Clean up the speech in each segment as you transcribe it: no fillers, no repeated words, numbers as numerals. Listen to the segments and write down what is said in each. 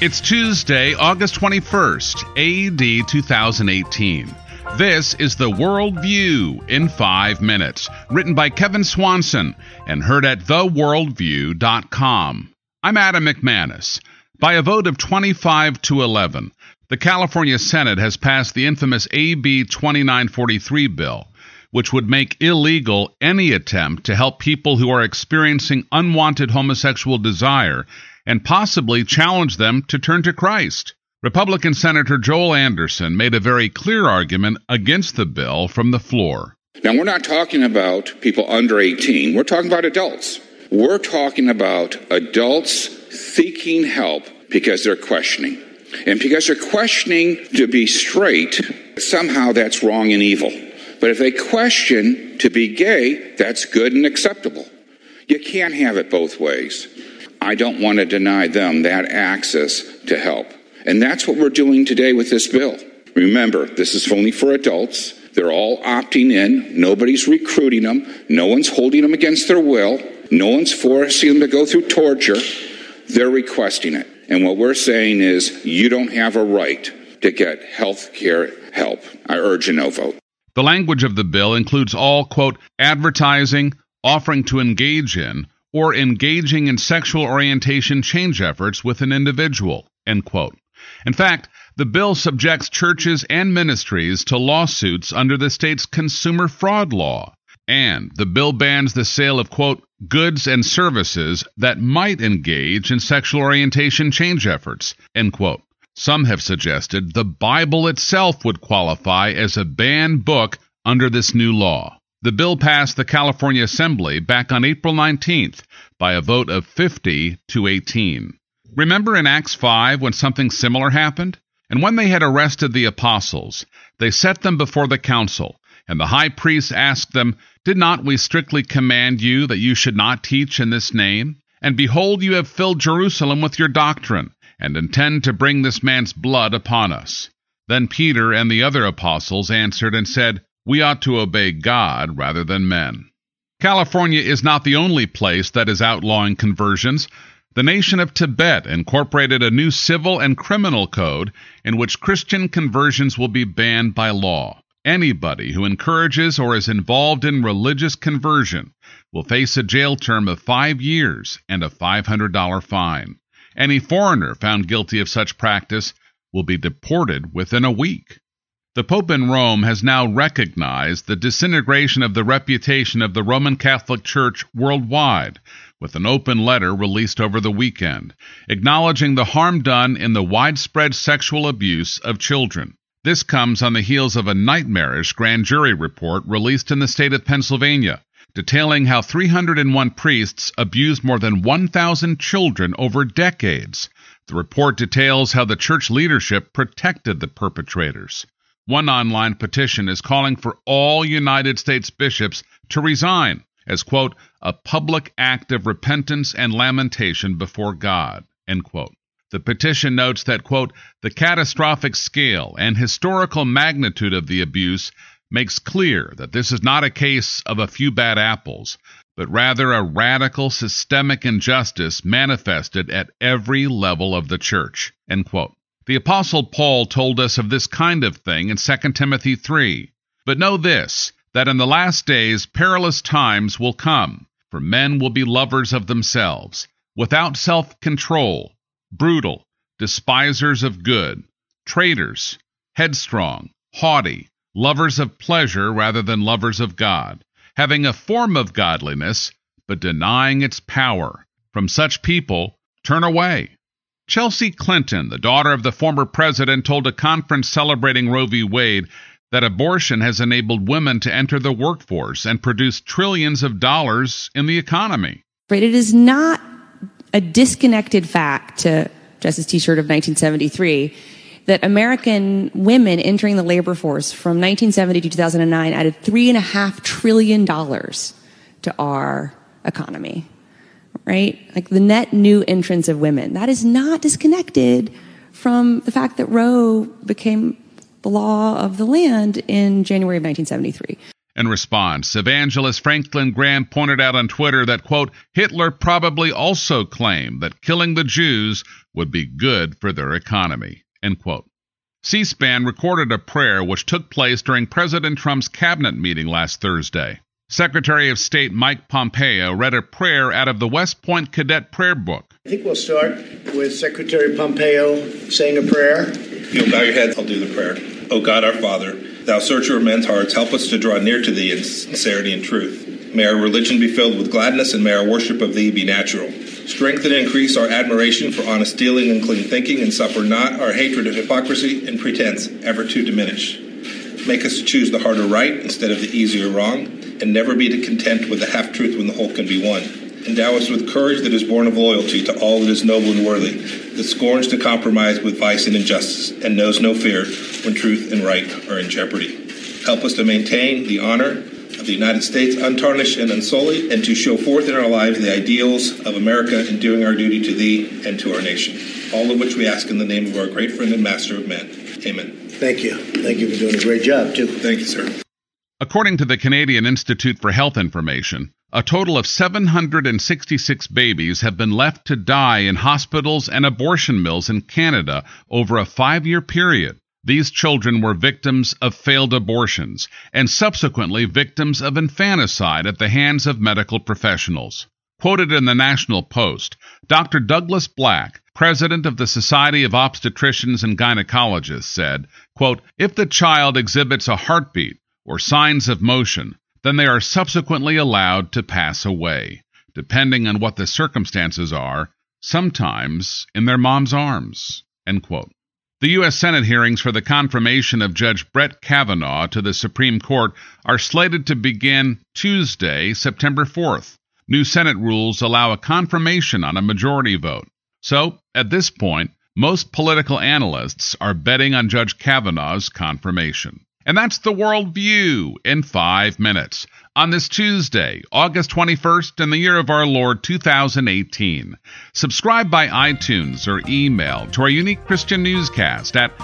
It's Tuesday, August 21st, AD 2018. This is the World View in 5 minutes, written by Kevin Swanson and heard at theworldview.com. I'm Adam McManus. By a vote of 25 to 11, the California Senate has passed the infamous AB 2943 bill, which would make illegal any attempt to help people who are experiencing unwanted homosexual desire and possibly challenge them to turn to Christ. Republican Senator Joel Anderson made a very clear argument against the bill from the floor. Now, we're not talking about people under 18. We're talking about adults. We're talking about adults seeking help because they're questioning. And because they're questioning to be straight, somehow that's wrong and evil. But if they question to be gay, that's good and acceptable. You can't have it both ways. I don't want to deny them that access to help. And that's what we're doing today with this bill. Remember, this is only for adults. They're all opting in. Nobody's recruiting them. No one's holding them against their will. No one's forcing them to go through torture. They're requesting it. And what we're saying is you don't have a right to get health care help. I urge a no vote. The language of the bill includes all, quote, advertising, offering to engage in, or engaging in sexual orientation change efforts with an individual, end quote. In fact, the bill subjects churches and ministries to lawsuits under the state's consumer fraud law. And the bill bans the sale of, quote, goods and services that might engage in sexual orientation change efforts, end quote. Some have suggested the Bible itself would qualify as a banned book under this new law. The bill passed the California Assembly back on April 19th by a vote of 50 to 18. Remember in Acts 5 when something similar happened? And when they had arrested the apostles, they set them before the council, and the high priest asked them, "Did not we strictly command you that you should not teach in this name? And behold, you have filled Jerusalem with your doctrine, and intend to bring this man's blood upon us." Then Peter and the other apostles answered and said, "We ought to obey God rather than men." California is not the only place that is outlawing conversions. The nation of Tibet incorporated a new civil and criminal code in which Christian conversions will be banned by law. Anybody who encourages or is involved in religious conversion will face a jail term of 5 years and a $500 fine. Any foreigner found guilty of such practice will be deported within a week. The Pope in Rome has now recognized the disintegration of the reputation of the Roman Catholic Church worldwide, with an open letter released over the weekend, acknowledging the harm done in the widespread sexual abuse of children. This comes on the heels of a nightmarish grand jury report released in the state of Pennsylvania, detailing how 301 priests abused more than 1,000 children over decades. The report details how the church leadership protected the perpetrators. One online petition is calling for all United States bishops to resign as, quote, a public act of repentance and lamentation before God, end quote. The petition notes that, quote, the catastrophic scale and historical magnitude of the abuse makes clear that this is not a case of a few bad apples, but rather a radical systemic injustice manifested at every level of the church, end quote. The Apostle Paul told us of this kind of thing in 2 Timothy 3. But know this, that in the last days perilous times will come, for men will be lovers of themselves, without self-control, brutal, despisers of good, traitors, headstrong, haughty, lovers of pleasure rather than lovers of God, having a form of godliness, but denying its power. From such people, turn away. Chelsea Clinton, the daughter of the former president, told a conference celebrating Roe v. Wade that abortion has enabled women to enter the workforce and produce trillions of dollars in the economy. Right, it is not a disconnected fact to Justice T-shirt of 1973 that American women entering the labor force from 1970 to 2009 added $3.5 trillion to our economy. Right? Like the net new entrance of women. That is not disconnected from the fact that Roe became the law of the land in January of 1973. In response, evangelist Franklin Graham pointed out on Twitter that, quote, Hitler probably also claimed that killing the Jews would be good for their economy, end quote. C-SPAN recorded a prayer which took place during President Trump's cabinet meeting last Thursday. Secretary of State Mike Pompeo read a prayer out of the West Point Cadet Prayer Book. I think we'll start with Secretary Pompeo saying a prayer. You'll bow your heads, I'll do the prayer. O God, our Father, thou searcher of men's hearts, help us to draw near to thee in sincerity and truth. May our religion be filled with gladness, and may our worship of thee be natural. Strengthen and increase our admiration for honest dealing and clean thinking, and suffer not our hatred of hypocrisy and pretense ever to diminish. Make us to choose the harder right instead of the easier wrong, and never be content with the half-truth when the whole can be won. Endow us with courage that is born of loyalty to all that is noble and worthy, that scorns to compromise with vice and injustice, and knows no fear when truth and right are in jeopardy. Help us to maintain the honor of the United States untarnished and unsullied, and to show forth in our lives the ideals of America in doing our duty to thee and to our nation. All of which we ask in the name of our great friend and master of men. Amen. Thank you. Thank you for doing a great job, too. Thank you, sir. According to the Canadian Institute for Health Information, a total of 766 babies have been left to die in hospitals and abortion mills in Canada over a 5-year period. These children were victims of failed abortions and subsequently victims of infanticide at the hands of medical professionals. Quoted in the National Post, Dr. Douglas Black, president of the Society of Obstetricians and Gynecologists, said, quote, "If the child exhibits a heartbeat or signs of motion, then they are subsequently allowed to pass away, depending on what the circumstances are, sometimes in their mom's arms," end quote. The U.S. Senate hearings for the confirmation of Judge Brett Kavanaugh to the Supreme Court are slated to begin Tuesday, September 4th. New Senate rules allow a confirmation on a majority vote. So, at this point, most political analysts are betting on Judge Kavanaugh's confirmation. And that's the World View in 5 minutes on this Tuesday, August 21st, in the year of our Lord 2018. Subscribe by iTunes or email to our unique Christian newscast at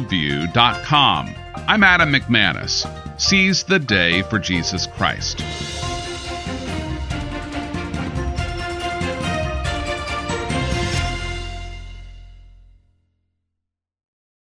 theworldview.com. I'm Adam McManus. Seize the day for Jesus Christ.